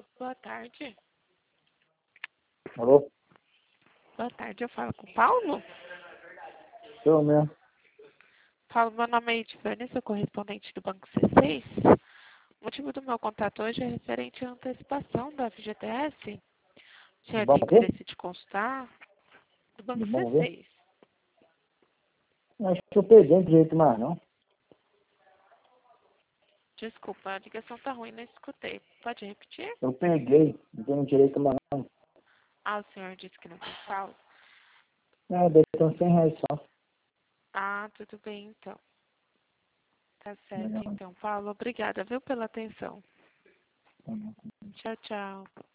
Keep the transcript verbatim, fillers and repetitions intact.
Boa tarde. Alô? Boa tarde, eu falo com o Paulo? Eu mesmo. Paulo, meu nome é Edivânia, sou correspondente do Banco C seis. O motivo do meu contato hoje é referente à antecipação da F G T S. O senhor tem Vamos ver? interesse de consultar? Do Banco Vamos ver? C seis. Acho que eu peguei de jeito mais, não. Desculpa, a ligação tá ruim, não escutei. Pode repetir? Eu peguei, não tenho direito mais, não. Ah, o senhor disse que não tem saldo? É, deve ter uns cem reais só. Ah, tudo bem, então. Tá certo, Melhor. então. Paulo, obrigada, viu, pela atenção. Tá bom. Tchau, tchau.